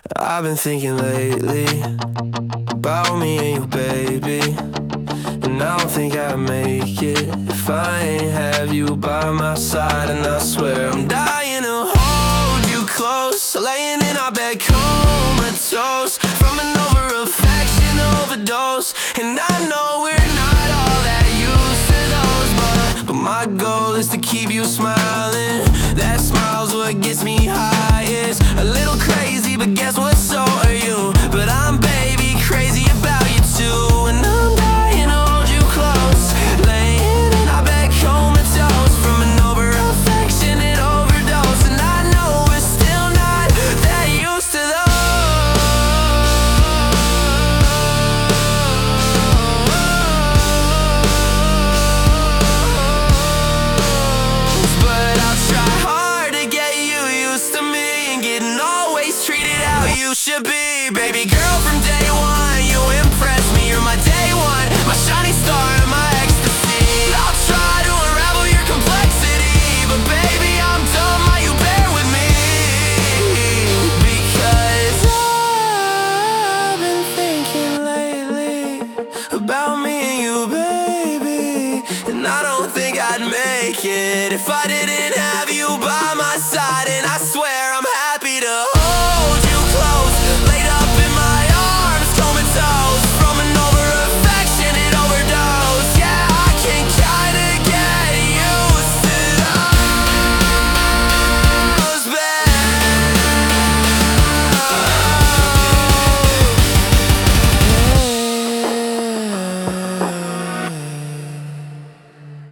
I've been thinking lately about me and you, baby. And I don't think I'd make it if I ain't have you by my side. And I swear I'm dying to hold you close, laying in our bed comatose from an over-affection overdose. And I know we're not all that used to those, but my goal is to keep you smiling. That smile's what gets me highest. A little crazy, but guess what, so are you. But I'm baby crazy about you too. And I'm dying to hold you close, laying in our bed comatose from an over-affectionate overdose. And I know we're still not that used to those, but I'll try hard to get you used to me and getting always treated how you should be. Baby girl, from day one you impress me. You're my day one, my shining star and my ecstasy. I'll try to unravel your complexity, but baby, I'm done, why you bear with me? Because I've been thinking lately about me and you, baby. And I don't think I'd make it if I didn't